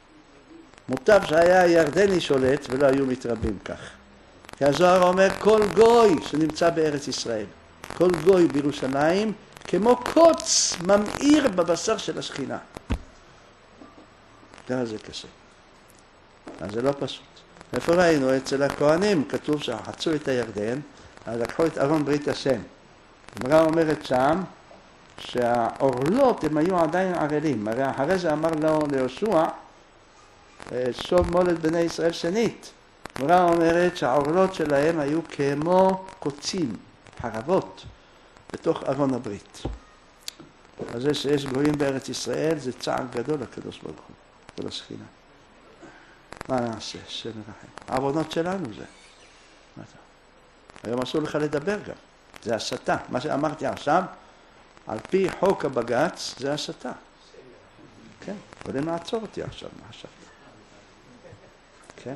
מוטב שהיה ירדני שולט ולא היו מתרבים כך. כי הזוהר אומר כל גוי שנמצא בארץ ישראל, כל גוי בירושלים, כמו קוץ ממאיר בבשר של השכינה. גם זה קשה. אז זה לא פשוט. איפה ראינו? אצל הכהנים כתוב שחצו את הירדן, אז לקחו את ארון ברית השם. הגמרא אומרת שם שהאורלות הם היו עדיין ערלים. הרי אחרי זה אמר לו ליהושע, שוב מולד בני ישראל שנית. הגמרא אומרת שהאורלות שלהם היו כמו קוצים, חרבות, בתוך ארון הברית. אז זה שיש גויים בארץ ישראל זה צער גדול לקדוש ברוך הוא, ולשכינה. מה נעשה? שנרחם. העוונות שלנו זה. היום אסור לך לדבר גם. זה הסתה. מה שאמרתי עכשיו, על פי חוק הבג"ץ, זה הסתה. כן, קודם לעצור אותי עכשיו, מה עכשיו? כן.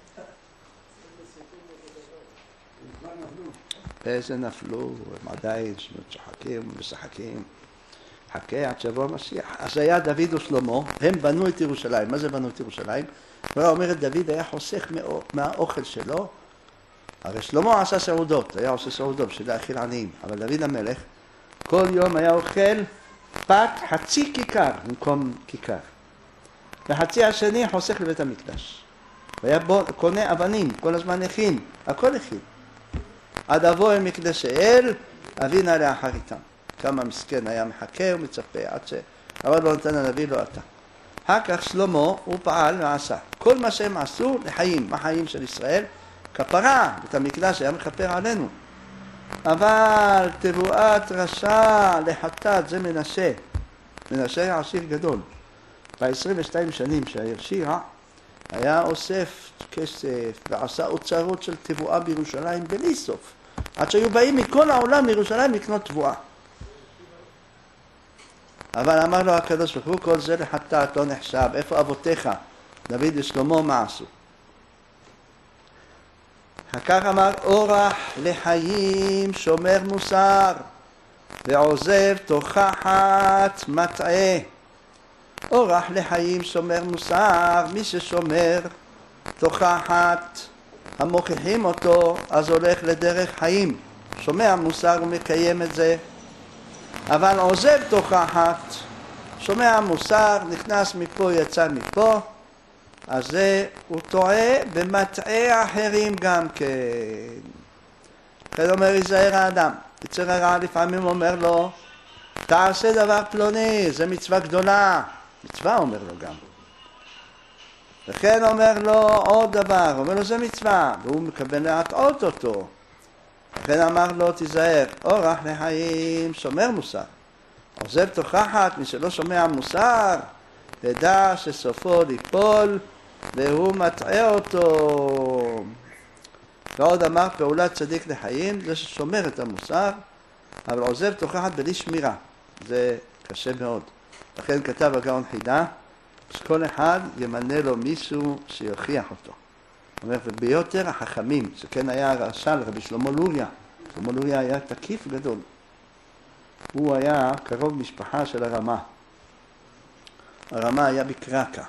איזה נפלו, הם עדיין צוחקים ומשחקים. חכה עד שבוע המשיח. אז היה דוד ושלמה, הם בנו את ירושלים. מה זה בנו את ירושלים? הגמרא אומרת, דוד היה חוסך מהאוכל שלו. הרי שלמה עשה סעודות, היה עושה סעודות בשביל להאכיל עניים. אבל דוד המלך כל יום היה אוכל פת חצי כיכר במקום כיכר. וחצי השני חוסך לבית המקדש. והיה בו, קונה אבנים, כל הזמן הכין, הכל הכין. עד אבוא אל מקדשי אל, אבינה לאחר איתם. כמה מסכן היה מחכה ומצפה עד ש... אבל לא נתן הנביא לא אתה. אחר כך שלמה הוא פעל ועשה. כל מה שהם עשו לחיים, בחיים של ישראל, כפרה, בית המקדש היה מכפר עלינו. אבל תבואת רשע לחטאת זה מנשה. מנשה היה עשיר גדול. ב-עשרים ושתיים שנים שהעיר שירה, היה אוסף כסף ועשה אוצרות של תבואה בירושלים בלי סוף. עד שהיו באים מכל העולם לירושלים לקנות תבואה. אבל אמר לו הקדוש ברוך הוא, כל זה לחטאת לא נחשב. איפה אבותיך? דוד ושלמה מה עשו? אחר אמר אורח לחיים שומר מוסר ועוזב תוכחת מטעה. אורח לחיים שומר מוסר, מי ששומר תוכחת המוכיחים אותו אז הולך לדרך חיים, שומע מוסר ומקיים את זה. אבל עוזב תוכחת, שומע מוסר, נכנס מפה יצא מפה, אז זה הוא טועה במטעה אחרים גם כן. לכן אומר יזהר האדם, יצר הרע לפעמים אומר לו תעשה דבר פלוני, זה מצווה גדולה, מצווה אומר לו גם. וכן אומר לו עוד דבר, אומר לו זה מצווה, והוא מקבל להטעות אותו. וכן אמר לו תיזהר, אורח לחיים שומר מוסר, עוזב תוכחת, מי שלא שומע מוסר ידע שסופו ליפול והוא מטעה אותו. ועוד אמר פעולת צדיק לחיים זה ששומר את המוסר אבל עוזב תוכחת בלי שמירה, זה קשה מאוד. לכן כתב הגאון חידה שכל אחד ימנה לו מישהו שיוכיח אותו. אומר, וביותר החכמים, שכן היה הרש"ל רבי שלמה לוריה, שלמה לוריה היה תקיף גדול. הוא היה קרוב משפחה של הרמה. הרמה היה בקרקה,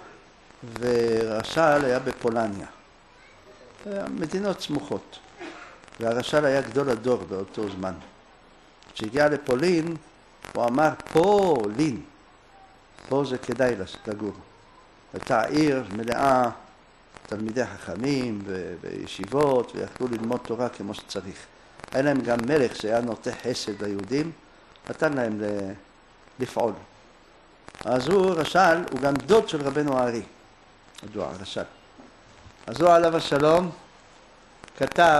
והרש"ל היה בפולניה. מדינות סמוכות. והרש"ל היה גדול הדור באותו זמן. כשהגיע לפולין, הוא אמר, פולין. פה זה כדאי לגור. הייתה עיר מלאה תלמידי חכמים וישיבות, ויכלו ללמוד תורה כמו שצריך. היה להם גם מלך שהיה נוטה חסד ליהודים, נתן להם לפעול. אז הוא, רש"ל, הוא גם דוד של רבנו הארי, הדוע, רש"ל. אז הוא עליו השלום כתב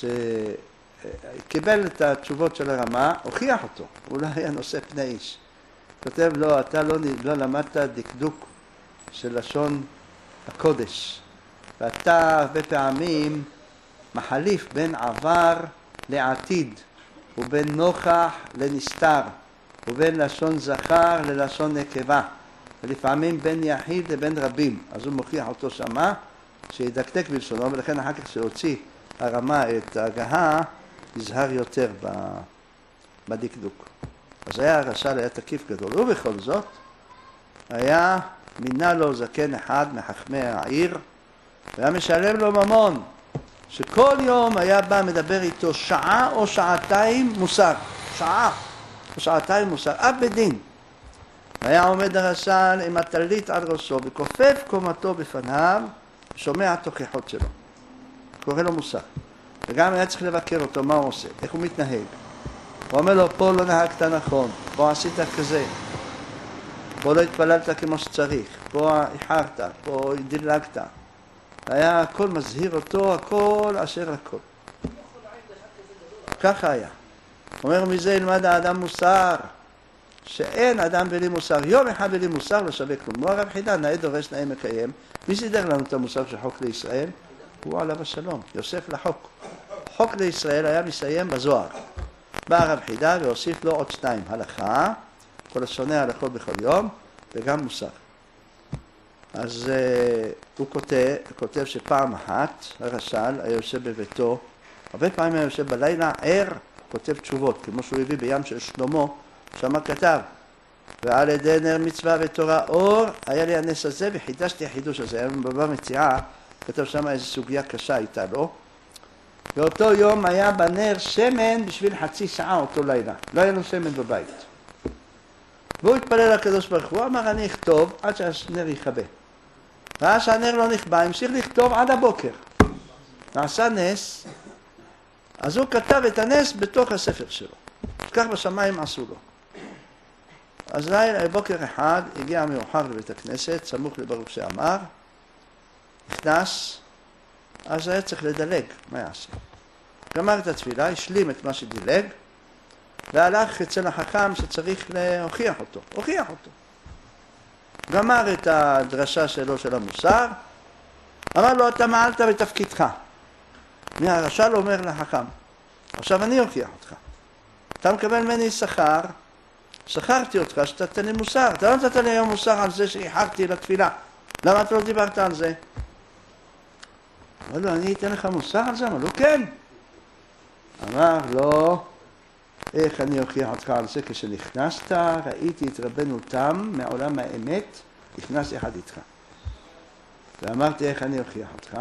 שקיבל את התשובות של הרמה, הוכיח אותו, הוא לא היה נושא פני איש. כותב לו, אתה לא, לא למדת דקדוק של לשון הקודש, ואתה הרבה פעמים מחליף בין עבר לעתיד, ובין נוכח לנסתר, ובין לשון זכר ללשון נקבה, ולפעמים בין יחיד לבין רבים. אז הוא מוכיח אותו שמה, שידקדק בלשונו, ולכן אחר כך שהוציא הרמה את ההגהה, יזהר יותר בדקדוק. אז היה הרש"ל, היה תקיף גדול, ובכל זאת היה מינה לו זקן אחד מחכמי העיר, והיה משלם לו ממון, שכל יום היה בא מדבר איתו שעה או שעתיים מוסר, שעה או שעתיים מוסר, אף בדין. היה עומד הרש"ל עם הטלית על ראשו, וכופף קומתו בפניו, שומע התוכחות שלו, קורא לו מוסר. וגם היה צריך לבקר אותו, מה הוא עושה, איך הוא מתנהג. הוא אומר לו, פה לא נהגת נכון, פה עשית כזה, פה לא התפללת כמו שצריך, פה איחרת, פה דילגת. היה הכל מזהיר אותו, הכל אשר הכל. ככה היה. אומר, מזה ילמד האדם מוסר, שאין אדם בלי מוסר. יום אחד בלי מוסר לא שווה כלום. הוא הרב חידה, נאה דורש נאה מקיים. מי סידר לנו את המוסר של חוק לישראל? הוא עליו השלום, יוסף לחוק. חוק לישראל היה מסיים בזוהר. בא הרב חידה והוסיף לו עוד שתיים, הלכה, כל השונה הלכות בכל יום, וגם מוסר. אז uh, הוא כותב, כותב שפעם אחת הרש"ל היה יושב בביתו, הרבה פעמים היה יושב בלילה ער, כותב תשובות, כמו שהוא הביא בים של שלמה, שמה כתב, ועל ידי נר מצווה ותורה אור, היה לי הנס הזה וחידשתי החידוש הזה. היה בבא מציאה, כתב שמה איזו סוגיה קשה הייתה לו, באותו יום היה בנר שמן בשביל חצי שעה אותו לילה. לא היה לו שמן בבית. והוא התפלל לקדוש ברוך הוא, אמר אני אכתוב עד שהנר יכבה. ראה שהנר לא נכבה, המשיך לכתוב עד הבוקר. נעשה נס, אז הוא כתב את הנס בתוך הספר שלו. כך בשמיים עשו לו. אז לילה, בוקר אחד, הגיע מאוחר לבית הכנסת, סמוך לברוך שאמר, נכנס, אז היה צריך לדלג, מה יעשה? גמר את התפילה, השלים את מה שדילג, והלך אצל החכם שצריך להוכיח אותו, הוכיח אותו. גמר את הדרשה שלו של המוסר, אמר לו, אתה מעלת בתפקידך. מהרש"ל אומר לחכם, עכשיו אני אוכיח אותך. אתה מקבל ממני שכר, שכרתי אותך שאתה תתן לי מוסר. אתה לא נתת לי היום מוסר על זה שאיחרתי לתפילה. למה אתה לא דיברת על זה? אמר לו, אני אתן לך מוסר על זה? אמר לו, כן. אמר לו, איך אני אוכיח אותך על זה? כשנכנסת, ראיתי את רבנו תם מעולם האמת, נכנס יחד איתך. ואמרתי, איך אני אוכיח אותך?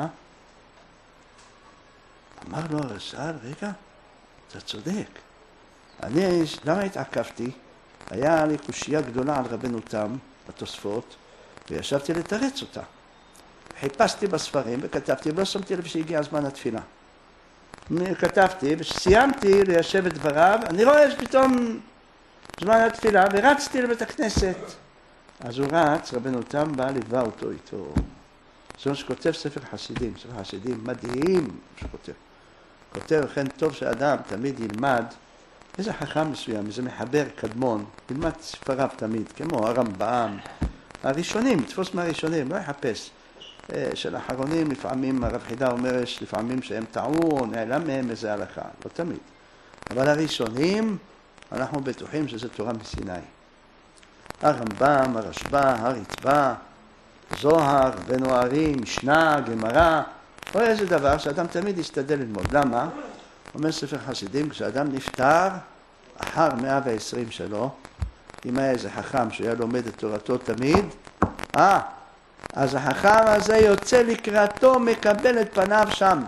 אמר לו הרש"ל, רגע, אתה צודק. אני, למה התעכבתי? היה לי קושייה גדולה על רבנו תם בתוספות, וישבתי לתרץ אותה. חיפשתי בספרים וכתבתי, ולא שמתי לב שהגיע הזמן התפילה. כתבתי, וסיימתי ליישב את דבריו, אני רואה שפתאום זמן התפילה, ורצתי לבית הכנסת. אז הוא רץ, רבנו תם בא, ליווה אותו איתו. זאת אומרת שכותב ספר חסידים, ספר חסידים מדהים שכותב. כותב, לכן טוב שאדם תמיד ילמד איזה חכם מסוים, איזה מחבר קדמון, ילמד ספריו תמיד, כמו הרמב"ם, הראשונים, תפוס מהראשונים, לא יחפש. של האחרונים לפעמים הרב חידה אומר שלפעמים שהם טעו, נעלם מהם איזה הלכה, לא תמיד. אבל הראשונים, אנחנו בטוחים שזה תורה מסיני. הרמב"ם, הרשב"א, הרצב"א, זוהר, בנו הארי, משנה, גמרא, או איזה דבר שאדם תמיד ישתדל ללמוד. למה? אומר ספר חסידים, כשאדם נפטר, אחר מאה ועשרים שלו, אם היה איזה חכם שהיה לומד את תורתו תמיד, אה, אז החכם הזה יוצא לקראתו, מקבל את פניו שם.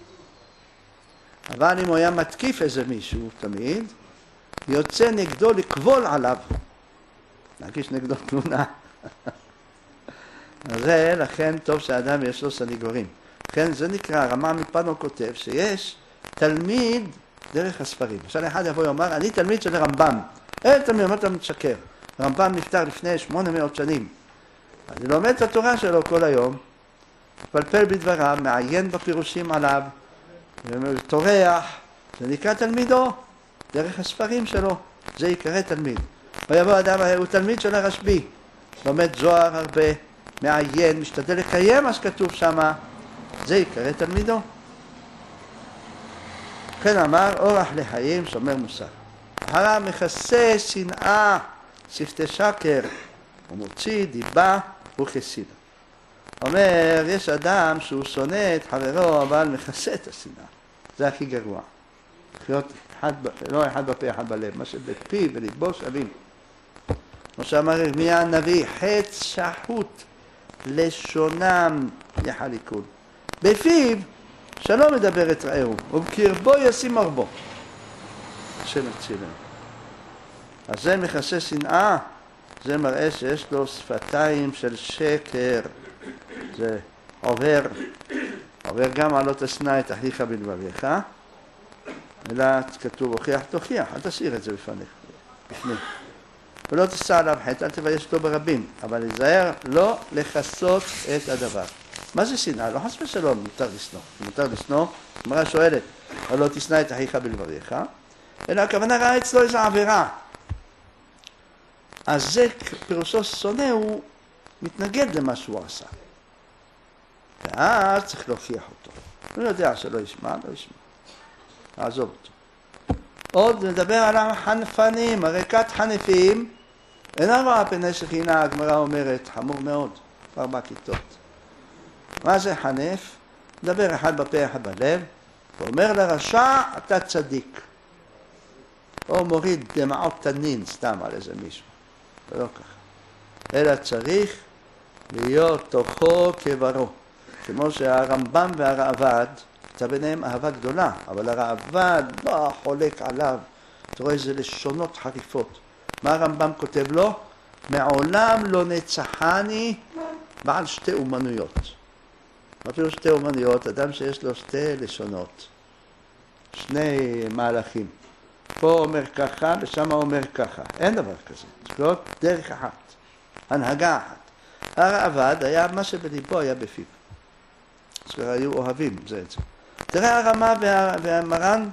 אבל אם הוא היה מתקיף איזה מישהו תמיד, יוצא נגדו לקבול עליו. להגיש נגדו תלונה. אז זה לכן טוב שאדם יש לו סניגורים. לכן זה נקרא, הרמ"א מפנו כותב שיש תלמיד דרך הספרים. עכשיו אחד יבוא ואומר, אני תלמיד של הרמב"ם. אין תלמיד, מה אתה משקר? הרמב"ם נפטר לפני שמונה מאות שנים. אני לומד את התורה שלו כל היום, מפלפל בדבריו, מעיין בפירושים עליו, וטורח, זה נקרא תלמידו, דרך הספרים שלו, זה יקרא תלמיד. ויבוא אדם, הוא תלמיד של הרשב"י, לומד זוהר הרבה, מעיין, משתדל לקיים מה שכתוב שם, זה יקרא תלמידו. כן אמר, אורח לחיים שומר מוסר. הרע מכסה שנאה, שפתי שקר, ומוציא דיבה וכסיל. אומר, יש אדם שהוא שונא את חברו, אבל מכסה את השנאה. זה הכי גרוע. לחיות אחד, לא אחד בפה, אחד בלב. מה שבפי ולבו שווים. כמו שאמר ירמיה הנביא, חץ שחוט לשונם יחליקון. בפיו שלא מדבר את רעהו, ובקרבו ישים ארבו. השם הצילנו. אז זה מכסה שנאה. זה מראה שיש לו שפתיים של שקר. זה עובר, עובר גם על לא תשנא את אחיך בלבביך, אלא כתוב הוכיח תוכיח, אל תשאיר את זה בפניך, בפני. ולא תשא עליו חטא, אל תבייש אותו ברבים, אבל להיזהר לא לכסות את הדבר. מה זה שנאה? לא חס ושלום, מותר לשנוא. מותר לשנוא, הגמרא שואלת, אבל לא תשנא את אחיך בלבביך, אלא הכוונה ראה אצלו איזו עבירה. אז זה פירושו שונא, הוא מתנגד למה שהוא עשה. ואז צריך להוכיח אותו. הוא יודע שלא ישמע, לא ישמע. לעזוב אותו. עוד נדבר על החנפנים, הריקת חנפים, אינה רואה פני שכינה, הגמרא אומרת, חמור מאוד, ארבע כיתות. מה זה חנף? נדבר אחד בפה, אחד בלב, ואומר לרשע, אתה צדיק. או מוריד דמעות תנין, סתם על איזה מישהו. זה לא ככה. אלא צריך להיות תוכו כברו. כמו שהרמב"ם והרעב"ד הייתה ביניהם אהבה גדולה, אבל הראב"ד לא חולק עליו. אתה רואה איזה לשונות חריפות. מה הרמב"ם כותב לו? מעולם לא נצחני בעל שתי אומנויות. אפילו שתי אומנויות, אדם שיש לו שתי לשונות, שני מהלכים. פה אומר ככה ושם אומר ככה. אין דבר כזה. זה לא דרך אחת. הנהגה אחת. הראב"ד היה, מה שבליבו היה בפיו. אז היו אוהבים זה את זה. תראה הרמה וה, והמרן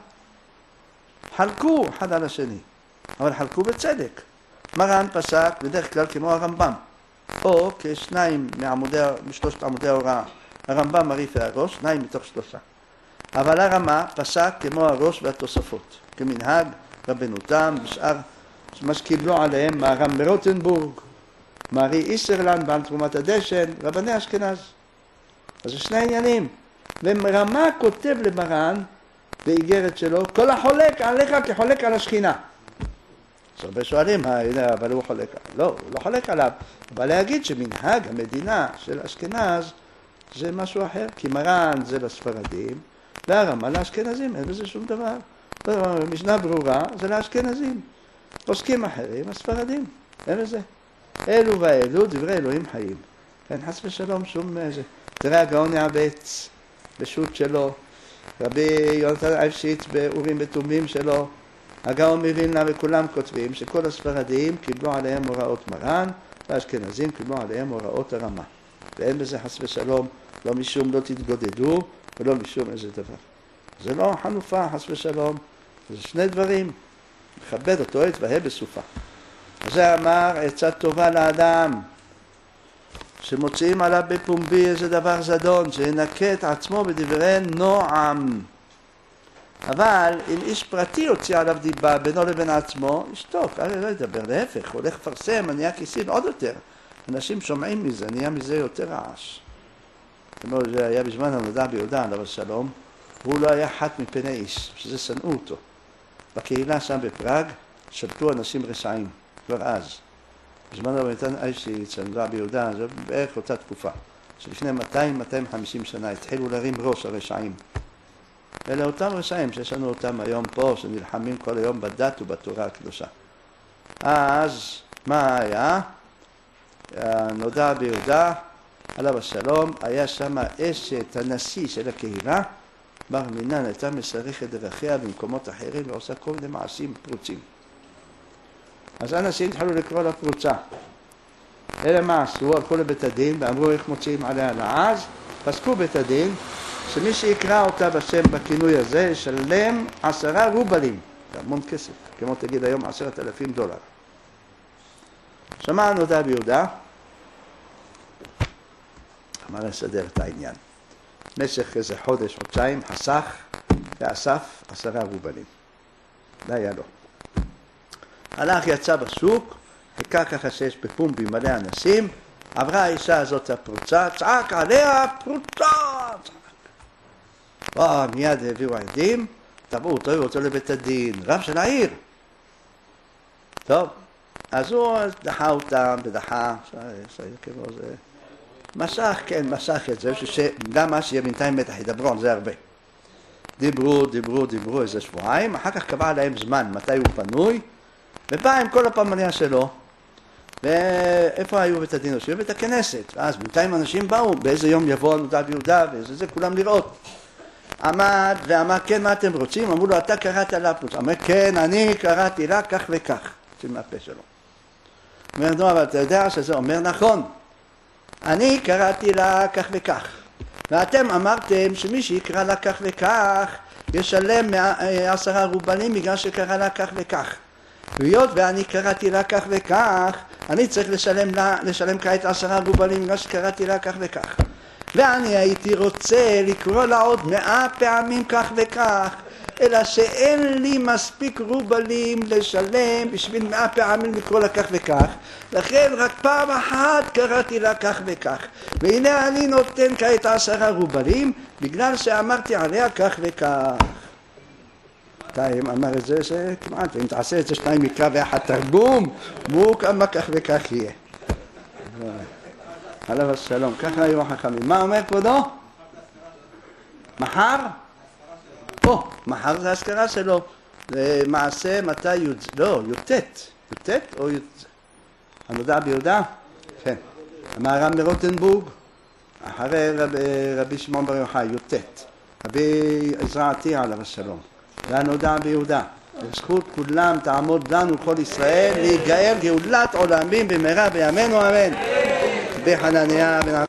חלקו אחד על השני, אבל חלקו בצדק. מרן פסק בדרך כלל כמו הרמב"ם, או כשניים מעמודי, משלושת עמודי ההוראה. הרמב"ם מריף והראש, שניים מתוך שלושה. אבל הרמה פסק כמו הראש והתוספות, כמנהג רבנותם ושאר מה שקיבלו עליהם מהר"ם מרוטנבורג, מארי איסרלנד בעל תרומת הדשן, רבני אשכנז. אז זה שני עניינים. ורמה כותב למרן באיגרת שלו, כל החולק עליך כחולק על השכינה. אז הרבה שואלים, אבל הוא חולק עליו. לא, הוא לא חולק עליו. אבל להגיד שמנהג המדינה של אשכנז זה משהו אחר, כי מרן זה לספרדים, והרמה לאשכנזים, אין בזה שום דבר. משנה ברורה זה לאשכנזים. עוסקים אחרים, הספרדים, אין לזה. אלו ואלו דברי אלוהים חיים. אין חס ושלום שום איזה. תראה הגאון יעבץ בשו"ת שלו, רבי יונתן אייבשיץ באורים ותומים שלו, הגאון מווילנה וכולם כותבים שכל הספרדים קיבלו עליהם הוראות מרן, והאשכנזים קיבלו עליהם הוראות הרמה. ואין בזה חס ושלום, לא משום לא תתגודדו ולא משום איזה דבר. זה לא חנופה חס ושלום, זה שני דברים. מכבד אותו את והה בסופה. זה אמר עצה טובה לאדם, שמוציאים עליו בפומבי איזה דבר זדון, שינקה את עצמו בדברי נועם. אבל אם איש פרטי הוציא עליו דיבה בינו לבין עצמו, ישתוק, הרי לא ידבר, להפך, הולך לפרסם, נהיה כיסים עוד יותר. אנשים שומעים מזה, נהיה מזה יותר רעש. כמו זה היה בזמן הנודע ביהודה, עליו השלום, והוא לא היה חת מפני איש, שזה שנאו אותו. בקהילה שם בפראג שבתו אנשים רשעים, כבר אז. בזמן הרב אייבשיץ, הנודע ביהודה, זה בערך אותה תקופה, שלפני מאתיים עד מאתיים וחמישים שנה התחילו להרים ראש הרשעים. אלה אותם רשעים שיש לנו אותם היום פה, שנלחמים כל היום בדת ובתורה הקדושה. אז מה היה? הנודע ביהודה, עליו השלום, היה שם אשת הנשיא של הקהילה, בר מינן הייתה מסריכת דרכיה במקומות אחרים ועושה כל מיני מעשים פרוצים. אז אנשים התחלו לקרוא לה פרוצה. אלה מה עשו? הלכו לבית הדין ואמרו איך מוציאים עליה לעז, פסקו בית הדין שמי שיקרא אותה בשם בכינוי הזה ישלם עשרה רובלים, זה המון כסף, כמו תגיד היום עשרת אלפים דולר. שמע הנודע ביהודה, אמר לסדר את העניין. במשך איזה חודש, חודשיים, חסך ואסף עשרה רובלים. זה היה לו. הלך יצא בשוק, וכך ככה שיש בפומבי מלא אנשים, עברה האישה הזאת הפרוצה, צעק עליה פרוצה! וואו, מיד הביאו העדים, תבעו אותו, הביאו אותו לבית הדין, רב של העיר. טוב, אז הוא דחה אותם, ודחה, כמו זה, משך, כן, משך את זה, שגם מה שיהיה בינתיים בטח ידברו על זה הרבה. דיברו, דיברו, דיברו איזה שבועיים, אחר כך קבע להם זמן, מתי הוא פנוי, ובא עם כל הפמליה שלו, ואיפה היו בית הדין? היו בית הכנסת, ואז בינתיים אנשים באו, באיזה יום יבוא הנודע ביהודה, ואיזה זה, כולם לראות. עמד ואמר, כן, מה אתם רוצים? אמרו לו, אתה קראת לה פרוצה. אמר, כן, אני קראתי לה כך וכך, יוצאים מהפה שלו. אומר, נו, אבל אתה יודע שזה אומר נכון. אני קראתי לה כך וכך, ואתם אמרתם שמי שיקרא לה כך וכך, ישלם עשרה רובלים בגלל שקרא לה כך וכך. והיות ואני קראתי לה כך וכך, אני צריך לשלם לה, לשלם כעת עשרה רובלים בגלל שקראתי לה כך וכך. ואני הייתי רוצה לקרוא לה עוד מאה פעמים כך וכך, אלא שאין לי מספיק רובלים לשלם בשביל מאה פעמים לקרוא לה כך וכך, לכן רק פעם אחת קראתי לה כך וכך, והנה אני נותן כעת עשרה רובלים בגלל שאמרתי עליה כך וכך. שתיים אמר את זה שכמעט, ואם תעשה את זה שניים מקרא ואחד תרגום, מו כמה כך וכך יהיה. עליו השלום, ככה היו החכמים. מה אומר כבודו? מחר? או, מחר זה האזכרה שלו. מעשה מתי י' לא, י"ט. י"ט או י' הנודע ביהודה? כן. המהר"ם מרוטנבורג, אחרי רב, רבי שמעון בר יוחאי, י"ט. רבי עזרא עתיר עליו השלום. והנודע ביהודה. בזכות כולם תעמוד לנו כל ישראל להיגאל גאולת עולמים במהרה בימינו אמן. בחנניה